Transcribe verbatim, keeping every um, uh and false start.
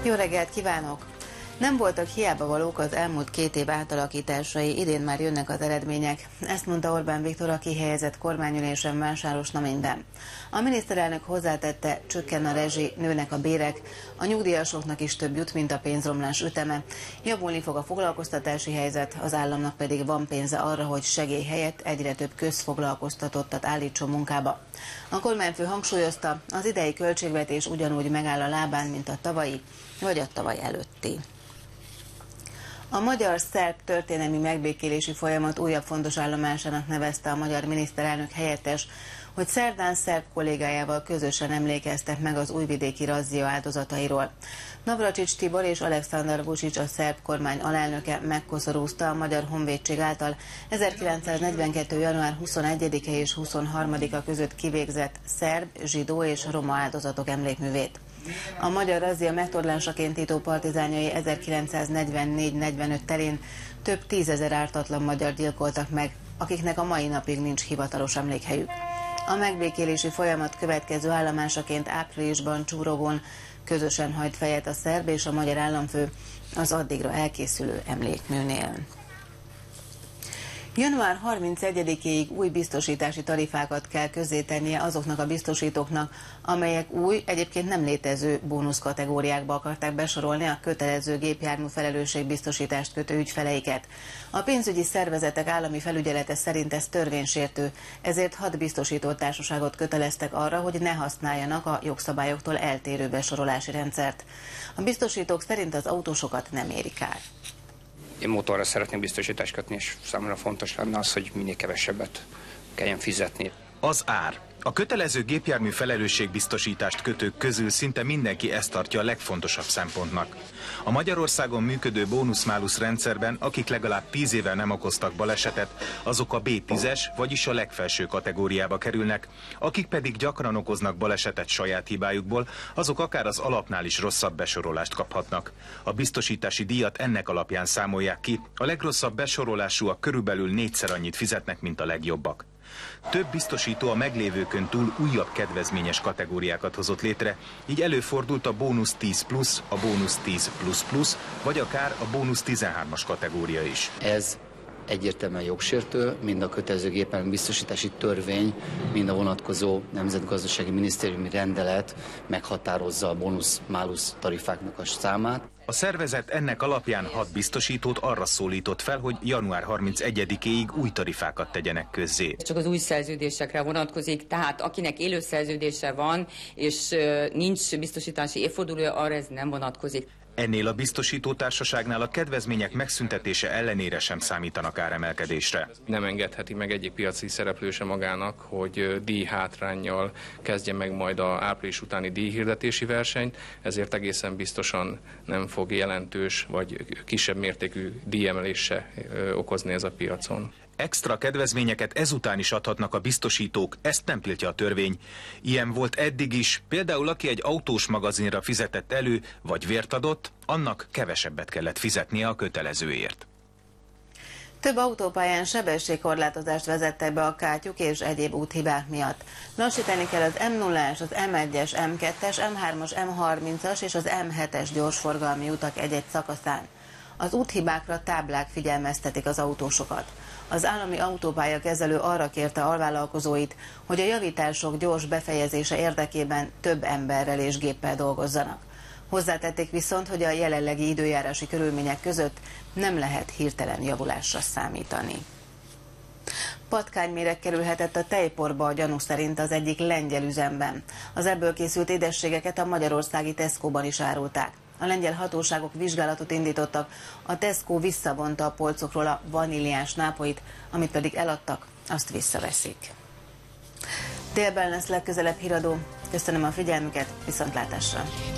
Jó reggelt kívánok! Nem voltak hiába valók az elmúlt két év átalakításai, idén már jönnek az eredmények. Ezt mondta Orbán Viktor a kihelyezett kormányülésen Másáros Naményben. A miniszterelnök hozzátette, csökken a rezsi, nőnek a bérek, a nyugdíjasoknak is több jut, mint a pénzromlás üteme. Javulni fog a foglalkoztatási helyzet, az államnak pedig van pénze arra, hogy segély helyett egyre több közfoglalkoztatottat állítson munkába. A kormányfő hangsúlyozta, az idei költségvetés ugyanúgy megáll a lábán, mint a tavalyi, vagy a tavaly előtti. A magyar-szerb történelmi megbékélési folyamat újabb fontos állomásának nevezte a magyar miniszterelnök helyettes, hogy szerdán szerb kollégájával közösen emlékeztek meg az újvidéki razzia áldozatairól. Navracsics Tibor és Alekszandar Vučić, a szerb kormány alelnöke megkoszorúzta a Magyar Honvédség által ezerkilencszáznegyvenkettő. január huszonegyedike és huszonharmadika között kivégzett szerb, zsidó és roma áldozatok emlékművét. A magyar razzia megtorlásaként Tito partizánjai ezerkilencszáznegyvennégy negyvenöt terén több tízezer ártatlan magyar gyilkoltak meg, akiknek a mai napig nincs hivatalos emlékhelyük. A megbékélési folyamat következő állomásaként áprilisban Csúrogon közösen hajt fejet a szerb és a magyar államfő az addigra elkészülő emlékműnél. január harmincegyedikéig új biztosítási tarifákat kell közzétennie azoknak a biztosítóknak, amelyek új, egyébként nem létező bónuszkategóriákba akarták besorolni a kötelező gépjármű felelősségbiztosítást kötő ügyfeleiket. A pénzügyi szervezetek állami felügyelete szerint ez törvénysértő, ezért hat biztosító társaságot köteleztek arra, hogy ne használjanak a jogszabályoktól eltérő besorolási rendszert. A biztosítók szerint az autósokat nem éri kár. Én motorra szeretnék biztosítást kötni, és számomra fontos lenne az, hogy minél kevesebbet kelljen fizetni. Az ár. A kötelező gépjármű felelősségbiztosítást kötők közül szinte mindenki ezt tartja a legfontosabb szempontnak. A Magyarországon működő bónusz-málusz rendszerben, akik legalább tíz éve nem okoztak balesetet, azok a bé tízes, vagyis a legfelső kategóriába kerülnek, akik pedig gyakran okoznak balesetet saját hibájukból, azok akár az alapnál is rosszabb besorolást kaphatnak. A biztosítási díjat ennek alapján számolják ki, a legrosszabb besorolásúak körülbelül négyszer annyit fizetnek, mint a legjobbak. Több biztosító a meglévőkön túl újabb kedvezményes kategóriákat hozott létre, így előfordult a bónusz tíz plusz, a bónusz tíz plusz plusz, vagy akár a bónusz tizenhármas kategória is. Ez egyértelműen jogsértő, mind a kötelező gépjármű biztosítási törvény, mind a vonatkozó nemzetgazdasági minisztériumi rendelet meghatározza a bónusz-málusz tarifáknak a számát. A szervezet ennek alapján hat biztosítót arra szólított fel, hogy január harmincegyedikéig új tarifákat tegyenek közzé. Csak az új szerződésekre vonatkozik, tehát akinek élő szerződése van, és nincs biztosítási évfordulója, arra ez nem vonatkozik. Ennél a biztosítótársaságnál a kedvezmények megszüntetése ellenére sem számítanak áremelkedésre. Nem engedheti meg egyik piaci szereplő sem magának, hogy díjhátránnyal kezdje meg majd az április utáni díjhirdetési versenyt, ezért egészen biztosan nem fog jelentős vagy kisebb mértékű díjemelést se okozni ez a piacon. Extra kedvezményeket ezután is adhatnak a biztosítók, ezt nem tiltja a törvény. Ilyen volt eddig is, például aki egy autós magazinra fizetett elő, vagy vért adott, annak kevesebbet kellett fizetnie a kötelezőért. Több autópályán sebességkorlátozást vezettek be a kátyuk és egyéb úthibák miatt. Lassítani kell az em nullás, az em egyes, em kettes, em hármas, em harmincas és az em hetes gyorsforgalmi utak egy-egy szakaszán. Az úthibákra táblák figyelmeztetik az autósokat. Az állami autópályakezelő arra kérte alvállalkozóit, hogy a javítások gyors befejezése érdekében több emberrel és géppel dolgozzanak. Hozzátették viszont, hogy a jelenlegi időjárási körülmények között nem lehet hirtelen javulásra számítani. Patkányméreg kerülhetett a tejporba a gyanú szerint az egyik lengyel üzemben. Az ebből készült édességeket a magyarországi Tesco-ban is árulták. A lengyel hatóságok vizsgálatot indítottak, a Tesco visszavonta a polcokról a vaníliás nápolyt, amit pedig eladtak, azt visszaveszik. Délben lesz legközelebb híradó. Köszönöm a figyelmüket, viszontlátásra!